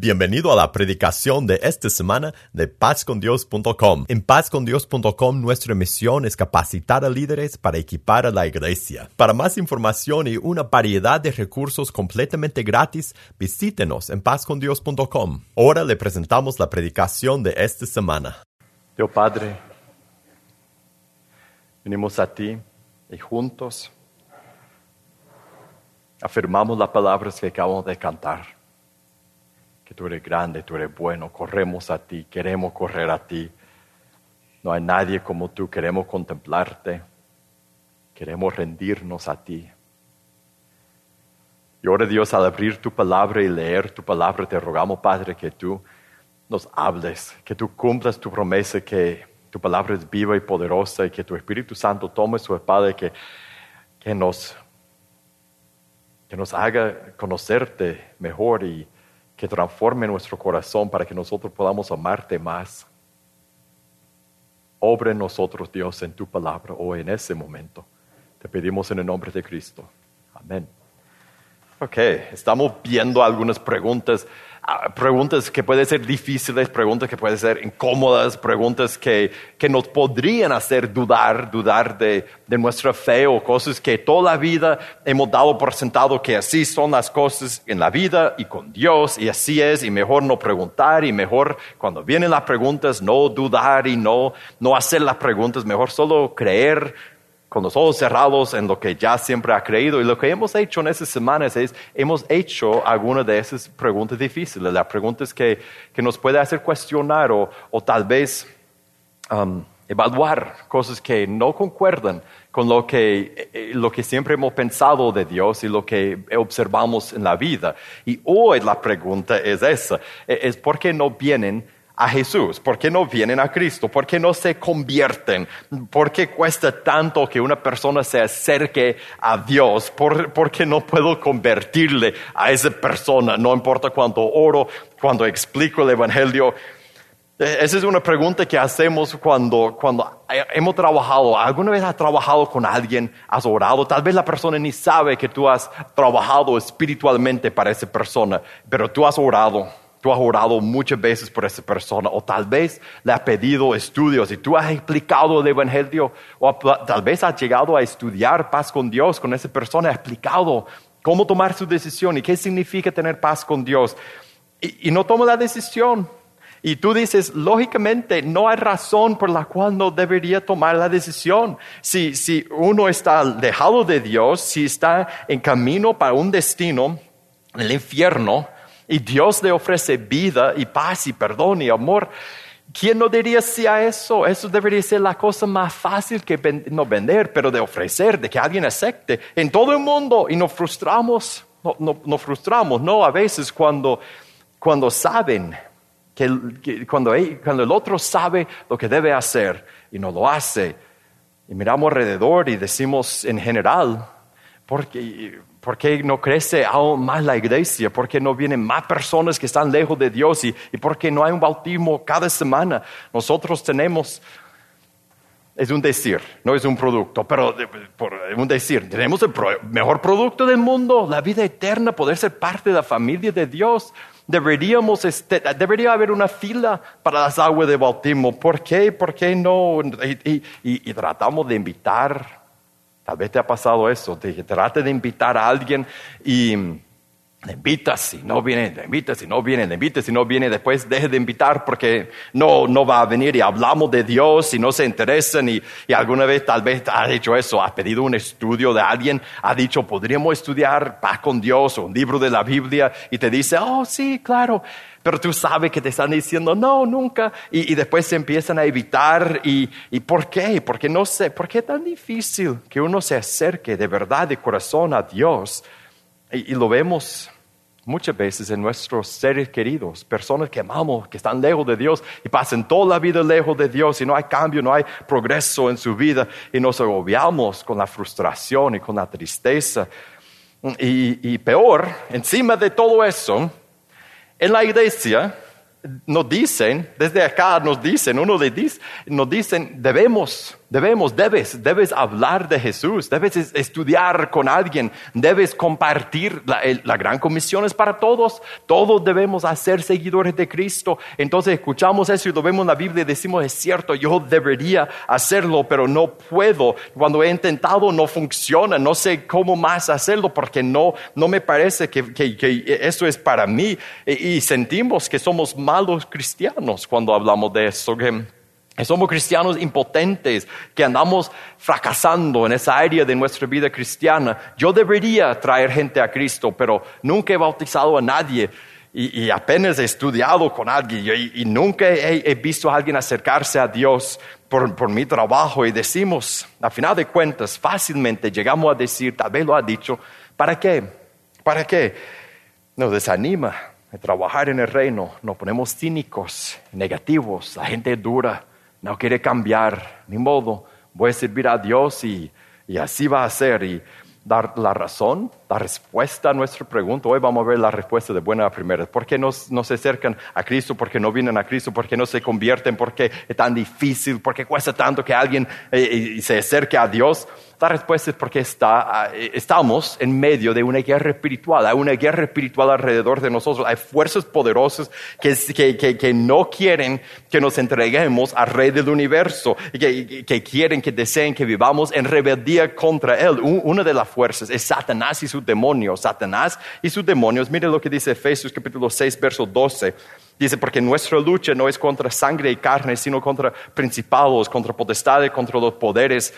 Bienvenido a la predicación de esta semana de pazcondios.com. En pazcondios.com nuestra misión es capacitar a líderes para equipar a la iglesia. Para más información y una variedad de recursos completamente gratis, visítenos en pazcondios.com. Ahora le presentamos la predicación de esta semana. Dios Padre, venimos a ti y juntos afirmamos las palabras que acabamos de cantar. Que tú eres grande, tú eres bueno, corremos a ti, queremos correr a ti. No hay nadie como tú, queremos contemplarte, queremos rendirnos a ti. Y ahora Dios, al abrir tu palabra y leer tu palabra, te rogamos, Padre, que tú nos hables, que tú cumplas tu promesa, que tu palabra es viva y poderosa y que tu Espíritu Santo tome su espada y que nos haga conocerte mejor y que transforme nuestro corazón para que nosotros podamos amarte más. Obra en nosotros, Dios, en tu palabra hoy, en ese momento. Te pedimos en el nombre de Cristo. Amén. Ok, estamos viendo algunas preguntas que pueden ser difíciles, preguntas que pueden ser incómodas, preguntas que nos podrían hacer dudar de nuestra fe o cosas que toda la vida hemos dado por sentado que así son las cosas en la vida y con Dios y así es, y mejor no preguntar y mejor cuando vienen las preguntas no dudar y no hacer las preguntas, mejor solo creer con los ojos cerrados en lo que ya siempre ha creído. Y lo que hemos hecho en esas semanas es, hemos hecho algunas de esas preguntas difíciles, las preguntas que nos puede hacer cuestionar o tal vez evaluar cosas que no concuerdan con lo que siempre hemos pensado de Dios y lo que observamos en la vida. Y hoy la pregunta es esa, es ¿por qué no vienen a Jesús? ¿Por qué no vienen a Cristo? ¿Por qué no se convierten? ¿Por qué cuesta tanto que una persona se acerque a Dios? ¿Por qué no puedo convertirle a esa persona? No importa cuánto oro, cuando explico el Evangelio. Esa es una pregunta que hacemos cuando hemos trabajado. ¿Alguna vez has trabajado con alguien? ¿Has orado? Tal vez la persona ni sabe que tú has trabajado espiritualmente para esa persona, pero tú has orado. Tú has orado muchas veces por esa persona, o tal vez le has pedido estudios y tú has explicado el Evangelio, o tal vez has llegado a estudiar paz con Dios con esa persona, has explicado cómo tomar su decisión y qué significa tener paz con Dios, y no toma la decisión. Y tú dices, lógicamente, no hay razón por la cual no debería tomar la decisión. Si uno está alejado de Dios, si está en camino para un destino, el infierno, y Dios le ofrece vida y paz y perdón y amor, ¿quién no diría sí a eso? Eso debería ser la cosa más fácil que no vender, pero de ofrecer, de que alguien acepte en todo el mundo. Y nos frustramos, ¿no? A veces cuando saben, cuando el otro sabe lo que debe hacer y no lo hace, y miramos alrededor y decimos en general, ¿por qué no crece aún más la iglesia? ¿Por qué no vienen más personas que están lejos de Dios? ¿Y por qué no hay un bautismo cada semana? Nosotros tenemos, es un decir, no es un producto, pero un decir, tenemos el mejor producto del mundo, la vida eterna, poder ser parte de la familia de Dios. Debería haber una fila para las aguas de bautismo. ¿Por qué? ¿Por qué no? Y tratamos de invitar. Tal vez te ha pasado eso, trate de invitar a alguien y le invitas, si no viene, le invitas, si no viene, le invitas, si no viene, después deje de invitar porque no va a venir y hablamos de Dios y no se interesan y alguna vez tal vez has hecho eso, has pedido un estudio de alguien, ha dicho, podríamos estudiar paz con Dios o un libro de la Biblia y te dice, oh sí, claro. Pero tú sabes que te están diciendo, no, nunca. Y después se empiezan a evitar. ¿Y por qué? Porque no sé, ¿por qué es tan difícil que uno se acerque de verdad, de corazón a Dios? Y lo vemos muchas veces en nuestros seres queridos, personas que amamos, que están lejos de Dios y pasan toda la vida lejos de Dios y no hay cambio, no hay progreso en su vida. Y nos agobiamos con la frustración y con la tristeza. Y peor, encima de todo eso, en la iglesia nos dicen, desde acá nos dicen, debemos Debes hablar de Jesús, debes estudiar con alguien, debes compartir. La gran comisión es para todos. Todos debemos ser seguidores de Cristo. Entonces escuchamos eso y lo vemos en la Biblia y decimos, es cierto, yo debería hacerlo, pero no puedo. Cuando he intentado no funciona, no sé cómo más hacerlo porque no me parece que eso es para mí. Y sentimos que somos malos cristianos cuando hablamos de eso, que somos cristianos impotentes, que andamos fracasando en esa área de nuestra vida cristiana. Yo debería traer gente a Cristo, pero nunca he bautizado a nadie y apenas he estudiado con alguien y nunca he visto a alguien acercarse a Dios por mi trabajo. Y decimos, a final de cuentas, fácilmente llegamos a decir, tal vez lo ha dicho, ¿para qué? ¿Para qué? Nos desanima de trabajar en el reino, nos ponemos cínicos, negativos, la gente es dura. No quiere cambiar, ni modo, voy a servir a Dios y así va a ser. Y dar la razón, la respuesta a nuestra pregunta. Hoy vamos a ver la respuesta de buena a primera. ¿Por qué no se acercan a Cristo? ¿Por qué no vienen a Cristo? ¿Por qué no se convierten? ¿Por qué es tan difícil? ¿Por qué cuesta tanto que alguien se acerque a Dios? La respuesta es porque estamos en medio de una guerra espiritual. Hay una guerra espiritual alrededor de nosotros. Hay fuerzas poderosas que no quieren que nos entreguemos al Rey del universo, que quieren, que deseen que vivamos en rebeldía contra Él. Una de las fuerzas es Satanás y sus demonios. Satanás y sus demonios. Mire lo que dice Efesios capítulo 6, verso 12. Dice, porque nuestra lucha no es contra sangre y carne, sino contra principados, contra potestades, contra los poderes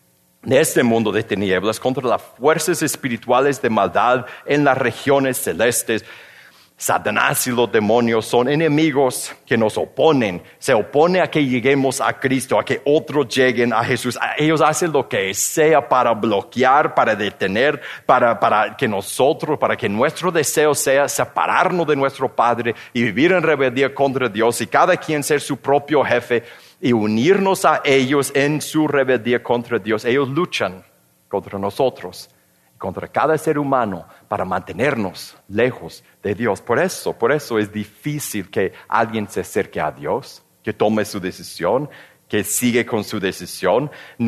de este mundo de tinieblas, contra las fuerzas espirituales de maldad en las regiones celestes. Satanás y los demonios son enemigos que nos oponen. Se opone a que lleguemos a Cristo, a que otros lleguen a Jesús. Ellos hacen lo que sea para bloquear, para detener, para que nuestro deseo sea separarnos de nuestro Padre y vivir en rebeldía contra Dios y cada quien ser su propio jefe y unirnos a ellos en su rebeldía contra Dios. Ellos luchan contra nosotros, contra cada ser humano para mantenernos lejos de Dios. Por eso es difícil que alguien se acerque a Dios, que tome su decisión, que sigue con su decisión.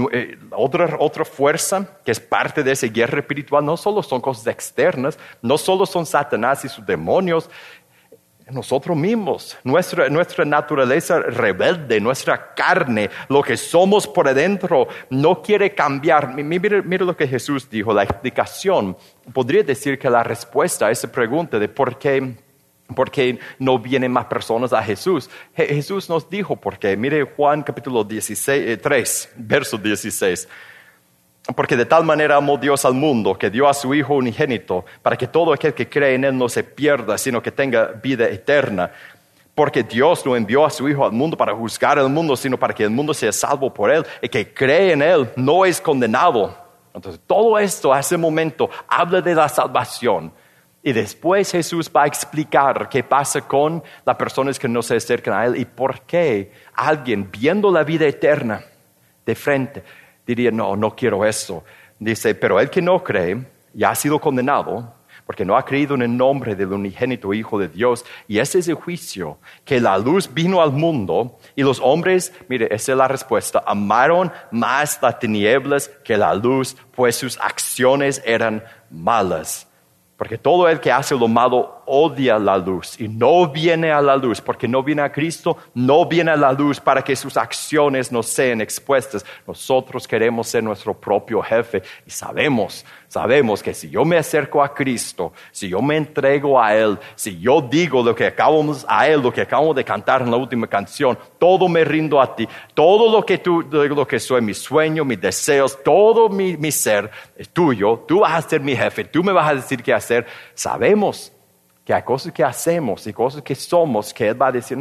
Otra fuerza que es parte de esa guerra espiritual no solo son cosas externas, no solo son Satanás y sus demonios, nosotros mismos, nuestra naturaleza rebelde, nuestra carne, lo que somos por adentro, no quiere cambiar. Mira lo que Jesús dijo, la explicación. Podría decir que la respuesta a esa pregunta de por qué no vienen más personas a Jesús. Jesús nos dijo por qué. Mire Juan capítulo 3, verso 16. Porque de tal manera amó Dios al mundo, que dio a su Hijo unigénito, para que todo aquel que cree en Él no se pierda, sino que tenga vida eterna. Porque Dios no envió a su Hijo al mundo para juzgar al mundo, sino para que el mundo sea salvo por Él. El que cree en Él no es condenado. Entonces, todo esto a ese momento habla de la salvación. Y después Jesús va a explicar qué pasa con las personas que no se acercan a Él y por qué alguien viendo la vida eterna de frente diría, no quiero eso. Dice, pero el que no cree ya ha sido condenado porque no ha creído en el nombre del unigénito Hijo de Dios. Y ese es el juicio, que la luz vino al mundo y los hombres, mire, esa es la respuesta, amaron más las tinieblas que la luz, pues sus acciones eran malas. Porque todo el que hace lo malo odia la luz y no viene a la luz, porque no viene a Cristo, no viene a la luz para que sus acciones no sean expuestas. Nosotros queremos ser nuestro propio jefe y sabemos que si yo me acerco a Cristo, si yo me entrego a Él, si yo digo lo que acabamos de cantar en la última canción, todo me rindo a ti, todo lo que soy, mis sueños, mis deseos, todo mi ser es tuyo, tú vas a ser mi jefe, tú me vas a decir qué hacer. Sabemos que hay cosas que hacemos y cosas que somos que Él va a decir,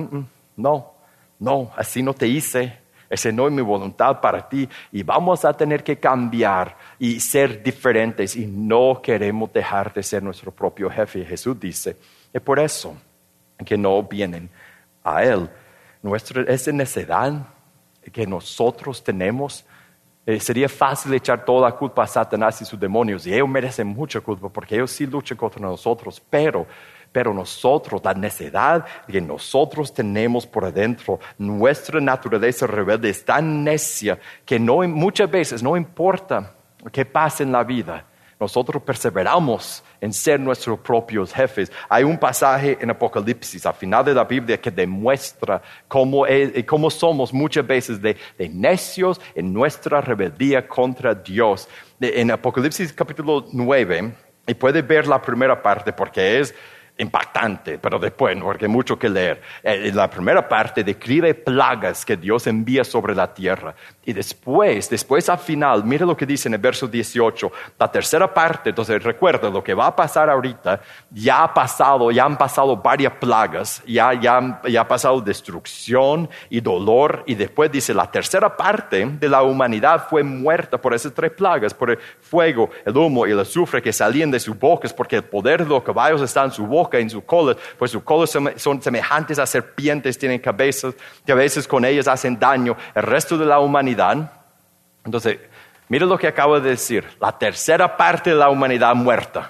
no, así no te hice. Esa no es mi voluntad para ti y vamos a tener que cambiar y ser diferentes y no queremos dejar de ser nuestro propio jefe. Y Jesús dice, es por eso que no vienen a Él. Esa necedad que nosotros tenemos, sería fácil echar toda la culpa a Satanás y sus demonios y ellos merecen mucha culpa porque ellos sí luchan contra nosotros, pero Pero nosotros, la necedad que nosotros tenemos por adentro, nuestra naturaleza rebelde es tan necia que muchas veces no importa qué pase en la vida, nosotros perseveramos en ser nuestros propios jefes. Hay un pasaje en Apocalipsis, al final de la Biblia, que demuestra cómo somos muchas veces de necios en nuestra rebeldía contra Dios. En Apocalipsis capítulo 9, y puede ver la primera parte porque es impactante, pero después, porque hay mucho que leer. La primera parte describe plagas que Dios envía sobre la tierra. Y después al final, mire lo que dice en el verso 18. La tercera parte, entonces recuerda lo que va a pasar ahorita, ya han pasado varias plagas, ya ha pasado destrucción y dolor. Y después dice, la tercera parte de la humanidad fue muerta por esas 3 plagas, por el fuego, el humo y el azufre que salían de sus bocas, porque el poder de los caballos está en su boca, en su cola, pues sus colas son semejantes a serpientes, tienen cabezas, que a veces con ellas hacen daño. El resto de la humanidad. Entonces, mire lo que acabo de decir, la tercera parte de la humanidad muerta,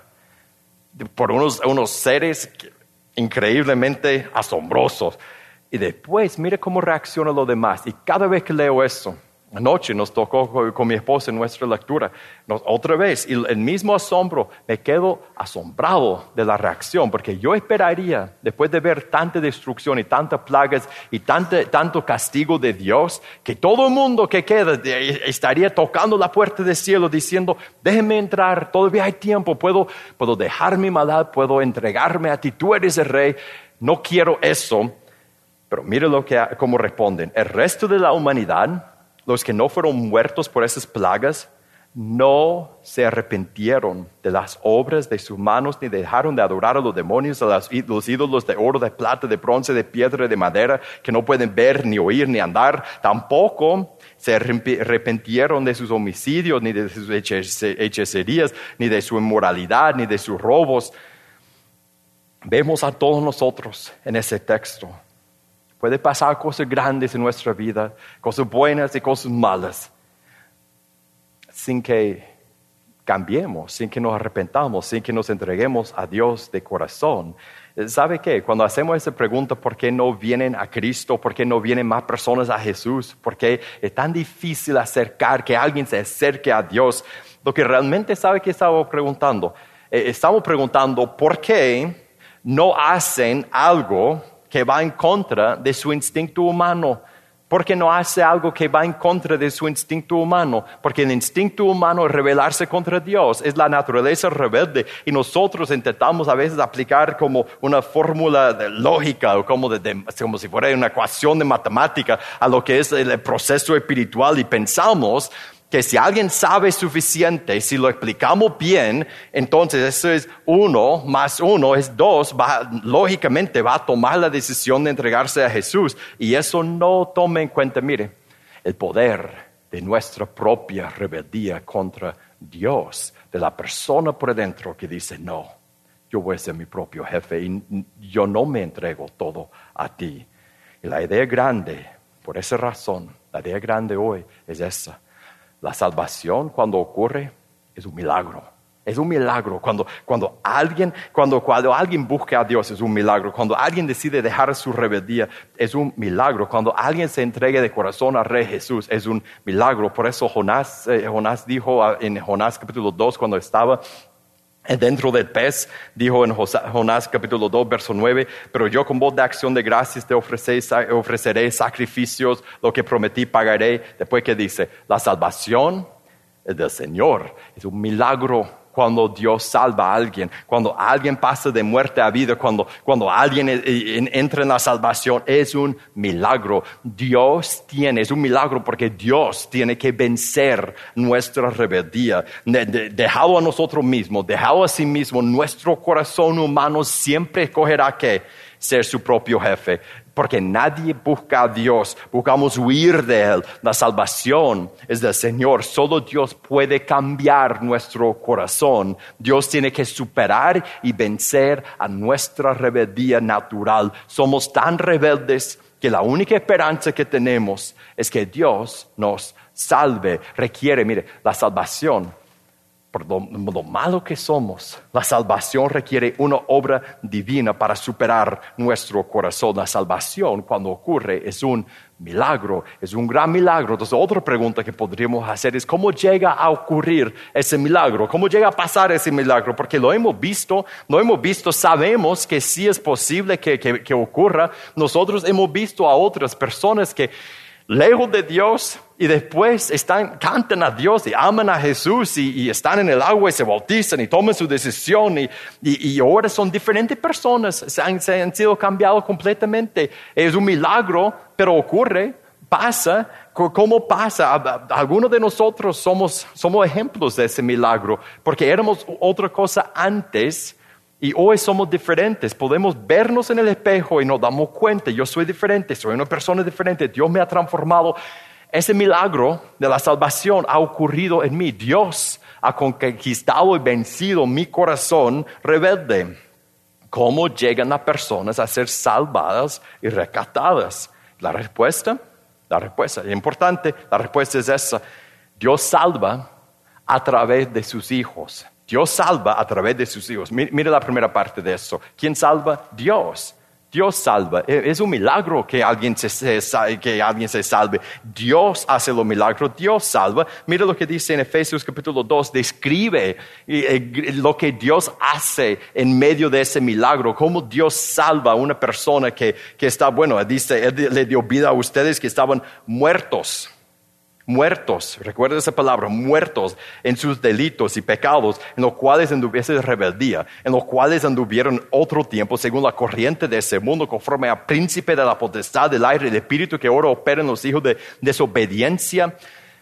por unos seres increíblemente asombrosos. Y después, mire cómo reacciona lo demás. Y cada vez que leo eso, anoche nos tocó con mi esposa en nuestra lectura, otra vez, y el mismo asombro, me quedo asombrado de la reacción, porque yo esperaría, después de ver tanta destrucción y tantas plagas y tanto castigo de Dios, que todo el mundo que queda estaría tocando la puerta del cielo diciendo, déjeme entrar, todavía hay tiempo, puedo dejar mi maldad, puedo entregarme a ti, tú eres el rey. No quiero eso, pero mire cómo responden. El resto de la humanidad, los que no fueron muertos por esas plagas, no se arrepintieron de las obras de sus manos, ni dejaron de adorar a los demonios, a los ídolos de oro, de plata, de bronce, de piedra, de madera, que no pueden ver, ni oír, ni andar. Tampoco se arrepintieron de sus homicidios, ni de sus hechicerías, ni de su inmoralidad, ni de sus robos. Vemos a todos nosotros en ese texto. Puede pasar cosas grandes en nuestra vida, cosas buenas y cosas malas, sin que cambiemos, sin que nos arrepentamos, sin que nos entreguemos a Dios de corazón. ¿Sabe qué? Cuando hacemos esa pregunta, ¿por qué no vienen a Cristo? ¿Por qué no vienen más personas a Jesús? ¿Por qué es tan difícil que alguien se acerque a Dios? Lo que realmente sabe que estamos preguntando. Estamos preguntando, ¿por qué no hacen algo que va en contra de su instinto humano? Porque no hace algo que va en contra de su instinto humano. Porque el instinto humano es rebelarse contra Dios. Es la naturaleza rebelde. Y nosotros intentamos a veces aplicar como una fórmula de lógica o como si fuera una ecuación de matemática a lo que es el proceso espiritual. Y pensamos que si alguien sabe suficiente, si lo explicamos bien, entonces eso es 1 más 1 es 2, lógicamente va a tomar la decisión de entregarse a Jesús. Y eso no toma en cuenta, mire, el poder de nuestra propia rebeldía contra Dios, de la persona por dentro que dice, no, yo voy a ser mi propio jefe y yo no me entrego todo a ti. Y la idea grande, por esa razón, la idea grande hoy es esa. La salvación, cuando ocurre, es un milagro. Es un milagro. Cuando alguien busca a Dios, es un milagro. Cuando alguien decide dejar su rebeldía, es un milagro. Cuando alguien se entregue de corazón al Rey Jesús, es un milagro. Por eso Jonás dijo en Jonás capítulo 2, cuando estaba dentro del pez, dijo en Jonás capítulo 2, verso 9, pero yo con voz de acción de gracias te ofreceré sacrificios, lo que prometí pagaré. Después que dice, la salvación es del Señor, es un milagro. Cuando Dios salva a alguien, cuando alguien pasa de muerte a vida, cuando alguien entra en la salvación, es un milagro. Es un milagro porque Dios tiene que vencer nuestra rebeldía. Dejado a nosotros mismos, dejado a sí mismo, nuestro corazón humano siempre escogerá que ser su propio jefe. Porque nadie busca a Dios, buscamos huir de Él. La salvación es del Señor. Solo Dios puede cambiar nuestro corazón. Dios tiene que superar y vencer a nuestra rebeldía natural. Somos tan rebeldes que la única esperanza que tenemos es que Dios nos salve. Mire, la salvación por lo malo que somos, la salvación requiere una obra divina para superar nuestro corazón. La salvación, cuando ocurre, es un milagro, es un gran milagro. Entonces, otra pregunta que podríamos hacer es, ¿cómo llega a ocurrir ese milagro? ¿Cómo llega a pasar ese milagro? Porque lo hemos visto, sabemos que sí es posible que ocurra. Nosotros hemos visto a otras personas que lejos de Dios y después cantan a Dios y aman a Jesús y están en el agua y se bautizan y toman su decisión y ahora son diferentes personas, se han sido cambiados completamente. Es un milagro, pero ocurre, pasa. ¿Cómo pasa? Algunos de nosotros somos ejemplos de ese milagro, porque éramos otra cosa antes. Y hoy somos diferentes, podemos vernos en el espejo y nos damos cuenta, yo soy diferente, soy una persona diferente, Dios me ha transformado. Ese milagro de la salvación ha ocurrido en mí. Dios ha conquistado y vencido mi corazón rebelde. ¿Cómo llegan las personas a ser salvadas y rescatadas? La respuesta es importante, la respuesta es esa. Dios salva a través de sus hijos. Dios salva a través de sus hijos. Mire la primera parte de eso. ¿Quién salva? Dios. Dios salva. Es un milagro que alguien se salve. Dios hace los milagros. Dios salva. Mire lo que dice en Efesios capítulo 2. Describe lo que Dios hace en medio de ese milagro. Cómo Dios salva a una persona que está, dice, Él le dio vida a ustedes que estaban muertos. Muertos, recuerda esa palabra, muertos en sus delitos y pecados, en los cuales anduviese rebeldía, en los cuales anduvieron otro tiempo según la corriente de ese mundo, conforme al príncipe de la potestad del aire, el espíritu que ahora opera en los hijos de desobediencia.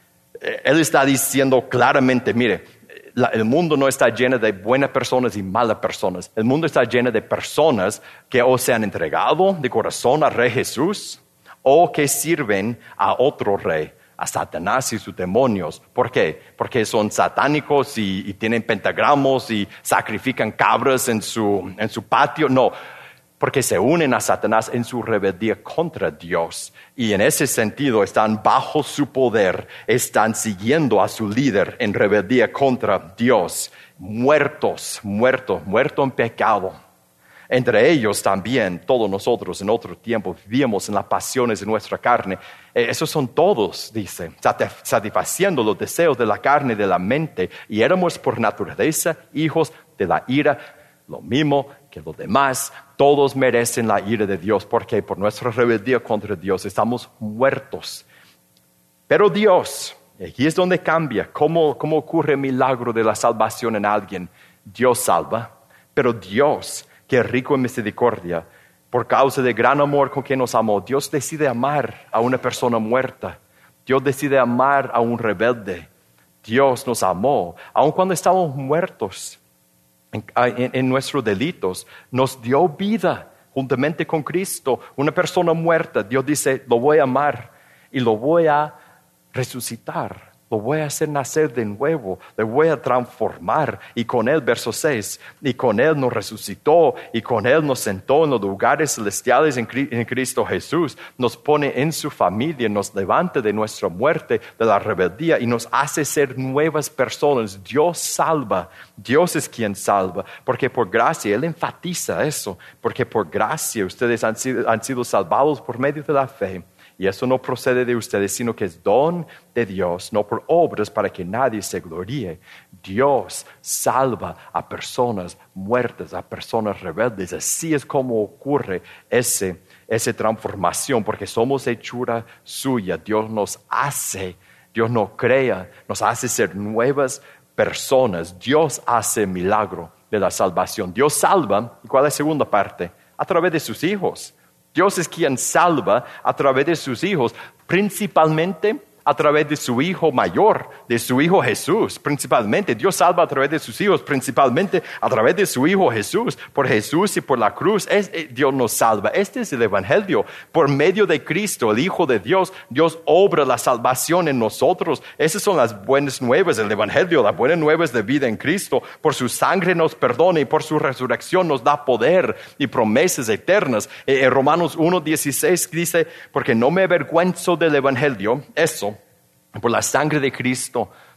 Él está diciendo claramente, mire, el mundo no está lleno de buenas personas y malas personas. El mundo está lleno de personas que o se han entregado de corazón al Rey Jesús o que sirven a otro rey, a Satanás y sus demonios. ¿Por qué? Porque son satánicos y tienen pentagramos y sacrifican cabras en su patio. No, porque se unen a Satanás en su rebeldía contra Dios. Y en ese sentido están bajo su poder, están siguiendo a su líder en rebeldía contra Dios. Muertos en pecado. Entre ellos también, todos nosotros en otro tiempo vivíamos en las pasiones de nuestra carne. Esos son todos, dice, satisfaciendo los deseos de la carne y de la mente. Y éramos por naturaleza hijos de la ira, lo mismo que los demás. Todos merecen la ira de Dios porque por nuestra rebeldía contra Dios estamos muertos. Pero Dios, y aquí es donde cambia, cómo ocurre el milagro de la salvación en alguien. Dios salva, pero Dios, que es rico en misericordia, por causa del gran amor con que nos amó, Dios decide amar a una persona muerta. Dios decide amar a un rebelde. Dios nos amó, aun cuando estábamos muertos en nuestros delitos. Nos dio vida juntamente con Cristo. Una persona muerta, Dios dice, lo voy a amar y lo voy a resucitar. Lo voy a hacer nacer de nuevo, le voy a transformar. Y con Él, verso 6, y con Él nos resucitó, y con Él nos sentó en los lugares celestiales en Cristo Jesús. Nos pone en su familia, nos levanta de nuestra muerte, de la rebeldía, y nos hace ser nuevas personas. Dios salva, Dios es quien salva, porque por gracia, Él enfatiza eso, porque por gracia ustedes han sido salvados por medio de la fe. Y eso no procede de ustedes, sino que es don de Dios, no por obras para que nadie se gloríe. Dios salva a personas muertas, a personas rebeldes. Así es como ocurre esa transformación, porque somos hechura suya. Dios nos crea, nos hace ser nuevas personas. Dios hace milagro de la salvación. Dios salva, ¿y cuál es la segunda parte? A través de sus hijos. Dios es quien salva a través de sus hijos, principalmente a través de su Hijo mayor, de su Hijo Jesús, principalmente. Dios salva a través de sus hijos, principalmente a través de su Hijo Jesús. Por Jesús y por la cruz, Dios nos salva. Este es el Evangelio. Por medio de Cristo, el Hijo de Dios, Dios obra la salvación en nosotros. Esas son las buenas nuevas del Evangelio, las buenas nuevas de vida en Cristo. Por su sangre nos perdona y por su resurrección nos da poder y promesas eternas. En Romanos 1:16 dice, porque no me avergüenzo del Evangelio, eso, por la sangre de Cristo,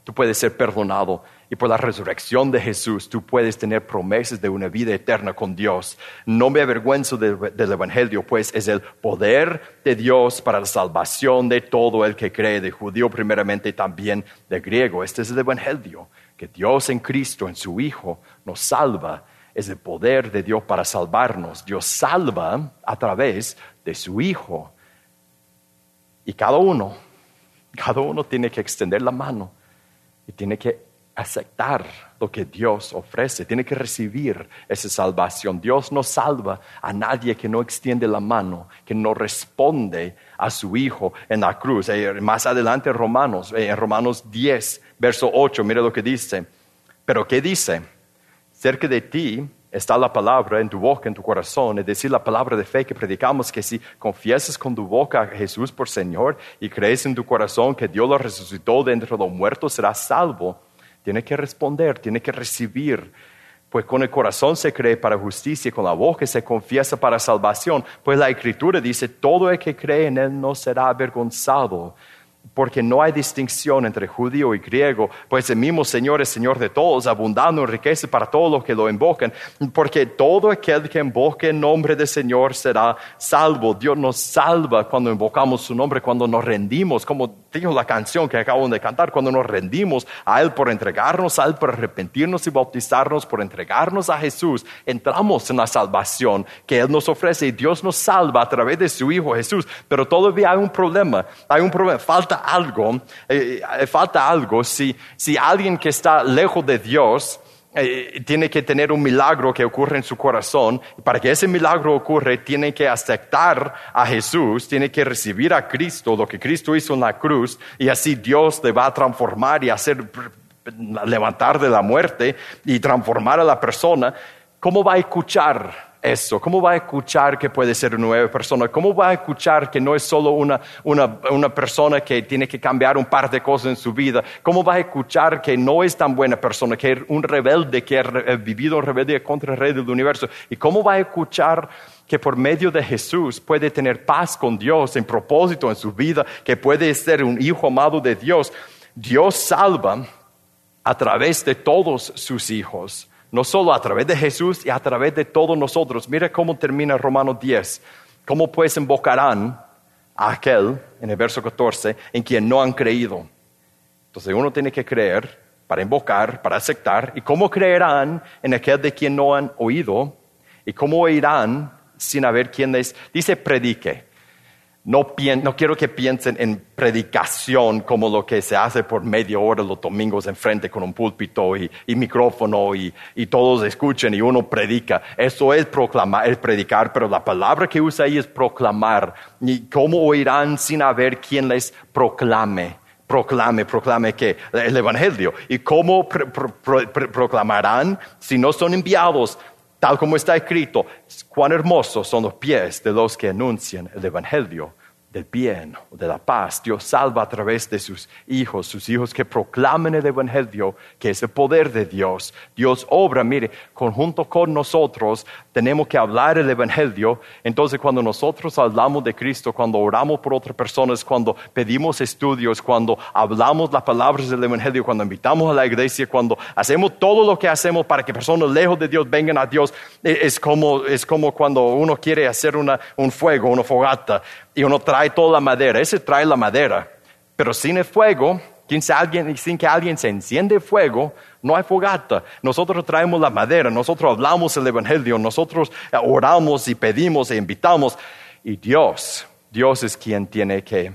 tú puedes ser perdonado. Y por la resurrección de Jesús, tú puedes tener promesas de una vida eterna con Dios. No me avergüenzo del Evangelio, pues es el poder de Dios para la salvación de todo el que cree, de judío primeramente y también de griego. Este es el Evangelio, que Dios en Cristo, en su Hijo, nos salva. Es el poder de Dios para salvarnos. Dios salva a través de su Hijo. Y cada uno tiene que extender la mano y tiene que aceptar lo que Dios ofrece, tiene que recibir esa salvación. Dios no salva a nadie que no extiende la mano, que no responde a su Hijo en la cruz. Más adelante en Romanos 10, verso 8, mira lo que dice. Pero ¿qué dice? Cerca de ti está la palabra en tu boca, en tu corazón, es decir, la palabra de fe que predicamos, que si confiesas con tu boca a Jesús por Señor y crees en tu corazón que Dios lo resucitó de entre los muertos, serás salvo. Tiene que responder, tiene que recibir. Pues con el corazón se cree para justicia y con la boca se confiesa para salvación. Pues la Escritura dice, todo el que cree en Él no será avergonzado. Porque no hay distinción entre judío y griego, pues el mismo Señor es Señor de todos, abundando en riqueza para todos los que lo invocan. Porque todo aquel que invoque el nombre del Señor será salvo. Dios nos salva cuando invocamos su nombre, cuando nos rendimos, como dijo la canción que acabamos de cantar, cuando nos rendimos a Él por entregarnos a Él, por arrepentirnos y bautizarnos, por entregarnos a Jesús, entramos en la salvación que Él nos ofrece y Dios nos salva a través de su Hijo Jesús. Pero todavía hay un problema, falta algo. Si alguien que está lejos de Dios tiene que tener un milagro que ocurre en su corazón, para que ese milagro ocurra tiene que aceptar a Jesús, tiene que recibir a Cristo, lo que Cristo hizo en la cruz, y así Dios le va a transformar y levantar de la muerte y transformar a la persona. ¿Cómo va a escuchar eso? ¿Cómo va a escuchar que puede ser una nueva persona? ¿Cómo va a escuchar que no es solo una persona que tiene que cambiar un par de cosas en su vida? ¿Cómo va a escuchar que no es tan buena persona, que es un rebelde, que ha vivido en rebeldía contra el Rey del universo? ¿Y cómo va a escuchar que por medio de Jesús puede tener paz con Dios, en propósito en su vida, que puede ser un hijo amado de Dios? Dios salva a través de todos sus hijos. No solo a través de Jesús y a través de todos nosotros. Mira cómo termina Romanos 10. ¿Cómo pues invocarán a aquel, en el verso 14, en quien no han creído? Entonces uno tiene que creer para invocar, para aceptar. ¿Y cómo creerán en aquel de quien no han oído? ¿Y cómo oirán sin haber quien les dice predique? No quiero que piensen en predicación como lo que se hace por media hora los domingos enfrente con un púlpito y micrófono y todos escuchen y uno predica. Eso es proclamar, es predicar, pero la palabra que usa ahí es proclamar. ¿Y cómo oirán sin haber quien les proclame? Proclame ¿qué? El Evangelio. ¿Y cómo proclamarán si no son enviados? Tal como está escrito, cuán hermosos son los pies de los que anuncian el Evangelio del bien, de la paz. Dios salva a través de sus hijos que proclamen el Evangelio, que es el poder de Dios. Dios obra, mire, conjunto con nosotros, tenemos que hablar el Evangelio. Entonces, cuando nosotros hablamos de Cristo, cuando oramos por otras personas, cuando pedimos estudios, cuando hablamos las palabras del Evangelio, cuando invitamos a la iglesia, cuando hacemos todo lo que hacemos para que personas lejos de Dios vengan a Dios, es como cuando uno quiere hacer un fuego, una fogata, y uno trae toda la madera. Ese trae la madera, pero sin el fuego, sin que alguien se enciende el fuego, no hay fogata. Nosotros traemos la madera, nosotros hablamos el Evangelio, nosotros oramos y pedimos e invitamos. Y Dios es quien tiene que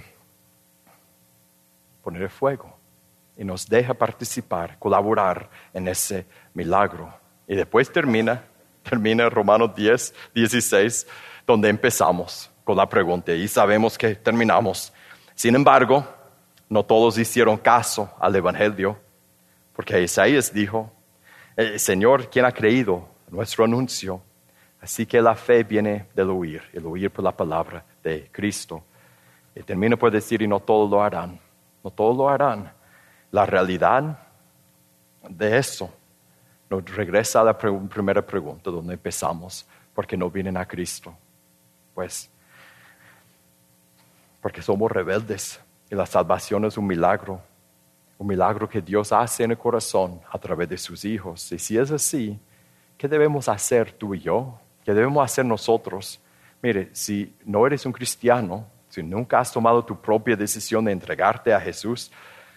poner el fuego y nos deja participar, colaborar en ese milagro. Y después termina Romanos 10, 16, donde empezamos con la pregunta y sabemos que terminamos. Sin embargo, no todos hicieron caso al Evangelio, porque Isaías dijo, Señor, ¿quién ha creído nuestro anuncio? Así que la fe viene del oír, el oír por la palabra de Cristo. Y termina por decir, y no todos lo harán. No todos lo harán. La realidad de eso nos regresa a la primera pregunta donde empezamos. ¿Por qué no vienen a Cristo? Pues, porque somos rebeldes y la salvación es un milagro. un milagro que Dios hace en el corazón a través de sus hijos. Y si es así, ¿qué debemos hacer tú y yo? ¿Qué debemos hacer nosotros? Mire, si no eres un cristiano, si nunca has tomado tu propia decisión de entregarte a Jesús,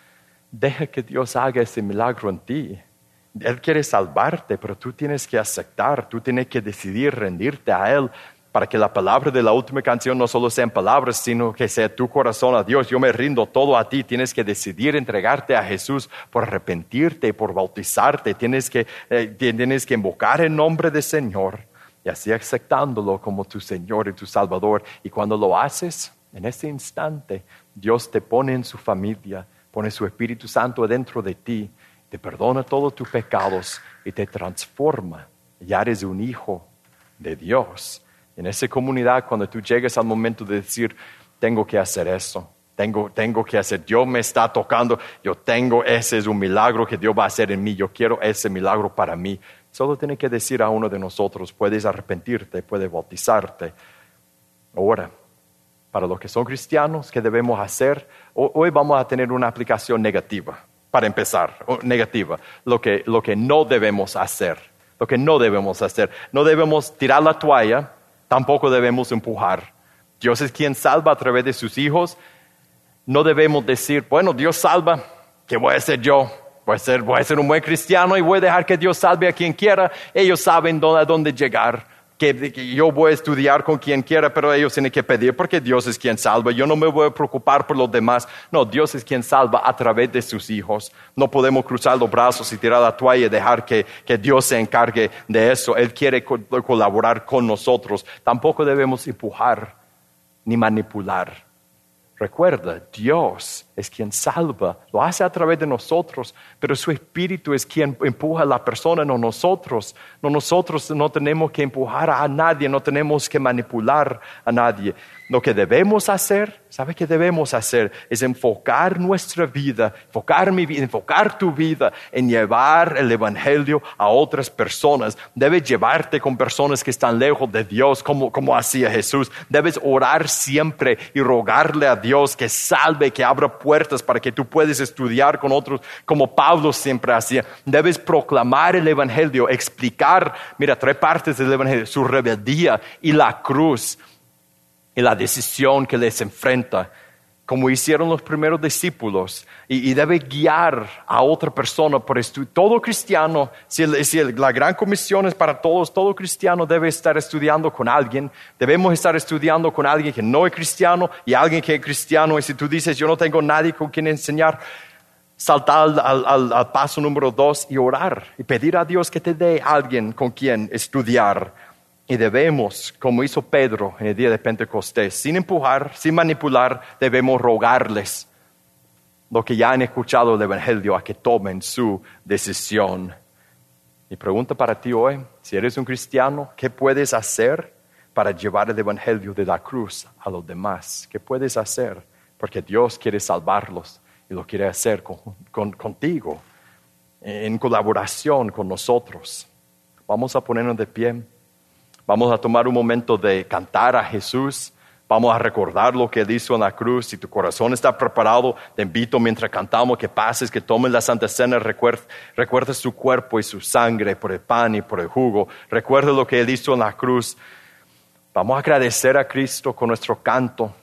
deja que Dios haga ese milagro en ti. Él quiere salvarte, pero tú tienes que aceptar, tú tienes que decidir rendirte a Él para que la palabra de la última canción no solo sean palabras, sino que sea tu corazón a Dios. Yo me rindo todo a ti. Tienes que decidir entregarte a Jesús por arrepentirte, por bautizarte. Tienes que invocar el nombre del Señor y así aceptándolo como tu Señor y tu Salvador. Y cuando lo haces, en ese instante, Dios te pone en su familia, pone su Espíritu Santo dentro de ti, te perdona todos tus pecados y te transforma. Ya eres un hijo de Dios. En esa comunidad, cuando tú llegues al momento de decir, tengo que hacer eso, tengo que hacer, Dios me está tocando, ese es un milagro que Dios va a hacer en mí, yo quiero ese milagro para mí. Solo tienes que decir a uno de nosotros, puedes arrepentirte, puedes bautizarte. Ahora, para los que son cristianos, ¿qué debemos hacer? Hoy vamos a tener una aplicación negativa, para empezar, negativa, lo que no debemos hacer. Lo que no debemos hacer, no debemos tirar la toalla, tampoco debemos empujar. Dios es quien salva a través de sus hijos. No debemos decir, bueno, Dios salva, ¿qué voy a hacer yo? Voy a ser un buen cristiano y voy a dejar que Dios salve a quien quiera. Ellos saben a dónde llegar. Que yo voy a estudiar con quien quiera, pero ellos tienen que pedir porque Dios es quien salva. Yo no me voy a preocupar por los demás. No, Dios es quien salva a través de sus hijos. No podemos cruzar los brazos y tirar la toalla y dejar que Dios se encargue de eso. Él quiere colaborar con nosotros. Tampoco debemos empujar ni manipular. Recuerda, Dios es quien salva, lo hace a través de nosotros, pero su Espíritu es quien empuja a la persona, no nosotros. No, nosotros no tenemos que empujar a nadie, no tenemos que manipular a nadie. Lo que debemos hacer, ¿sabe qué debemos hacer? Es enfocar nuestra vida, enfocar mi vida, enfocar tu vida en llevar el Evangelio a otras personas. Debes llevarte con personas que están lejos de Dios, como hacía Jesús. Debes orar siempre y rogarle a Dios que salve, que abra puertas para que tú puedas estudiar con otros, como Pablo siempre hacía. Debes proclamar el Evangelio, explicar, mira, 3 partes del Evangelio, su rebeldía y la cruz. Y la decisión que les enfrenta, como hicieron los primeros discípulos, y debe guiar a otra persona por esto. Todo cristiano, si la gran comisión es para todos, todo cristiano debe estar estudiando con alguien. Debemos estar estudiando con alguien que no es cristiano y alguien que es cristiano. Y si tú dices, yo no tengo nadie con quien enseñar, saltar al paso número 2 y orar y pedir a Dios que te dé alguien con quien estudiar. Y debemos, como hizo Pedro en el día de Pentecostés, sin empujar, sin manipular, debemos rogarles lo que ya han escuchado del Evangelio a que tomen su decisión. Mi pregunta para ti hoy, si eres un cristiano, ¿qué puedes hacer para llevar el Evangelio de la cruz a los demás? ¿Qué puedes hacer? Porque Dios quiere salvarlos y lo quiere hacer contigo, en colaboración con nosotros. Vamos a ponernos de pie. Vamos a tomar un momento de cantar a Jesús. Vamos a recordar lo que Él hizo en la cruz. Si tu corazón está preparado, te invito mientras cantamos que pases, que tomes la Santa Cena. Recuerda su cuerpo y su sangre por el pan y por el jugo. Recuerda lo que Él hizo en la cruz. Vamos a agradecer a Cristo con nuestro canto.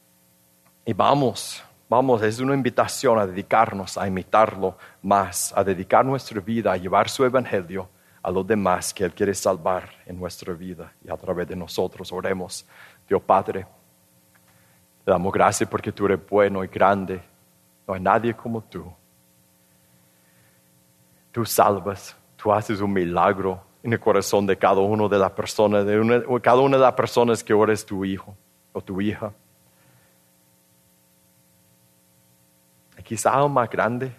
Y vamos, es una invitación a dedicarnos, a imitarlo más, a dedicar nuestra vida, a llevar su evangelio a los demás que Él quiere salvar en nuestra vida y a través de nosotros. Oremos. Dios Padre, te damos gracias porque tú eres bueno y grande. No hay nadie como tú. Tú salvas, tú haces un milagro en el corazón de cada una de las personas, cada una de las personas que ahora es tu hijo o tu hija. Y quizá aún más grande,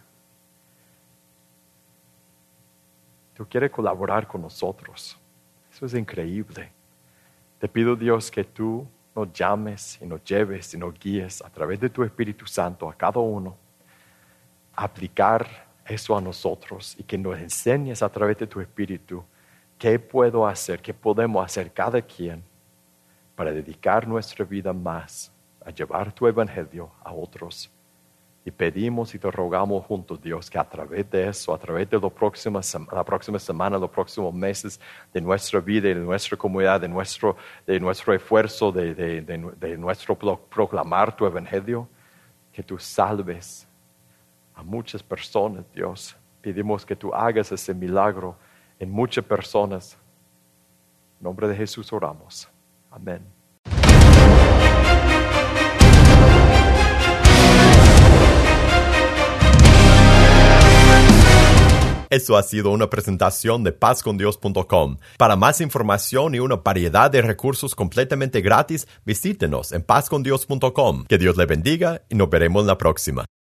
tú quieres colaborar con nosotros. Eso es increíble. Te pido, Dios, que tú nos llames y nos lleves y nos guíes a través de tu Espíritu Santo a cada uno a aplicar eso a nosotros y que nos enseñes a través de tu Espíritu qué puedo hacer, qué podemos hacer cada quien para dedicar nuestra vida más a llevar tu evangelio a otros. Y pedimos y te rogamos juntos, Dios, que a través de eso, a través de la próxima semana, los próximos meses de nuestra vida y de nuestra comunidad, de nuestro esfuerzo, de nuestro proclamar tu evangelio, que tú salves a muchas personas, Dios. Pedimos que tú hagas ese milagro en muchas personas. En nombre de Jesús oramos. Amén. Esto ha sido una presentación de pazcondios.com. Para más información y una variedad de recursos completamente gratis, visítenos en pazcondios.com. Que Dios le bendiga y nos veremos la próxima.